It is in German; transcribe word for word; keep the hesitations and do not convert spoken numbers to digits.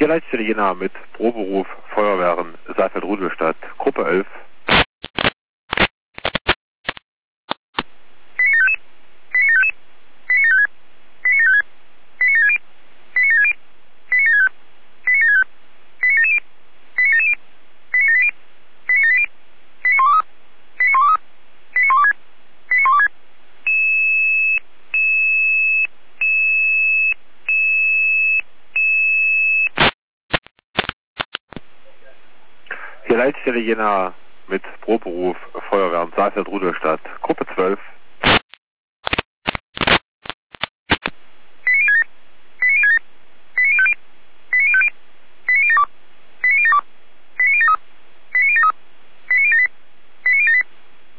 Leitstelle Jena mit Proberuf Feuerwehren Saalfeld-Rudolstadt, Gruppe elf. Hier Leitstelle Jena mit Proberuf Feuerwehren Saalfeld-Rudolstadt, Gruppe zwölf.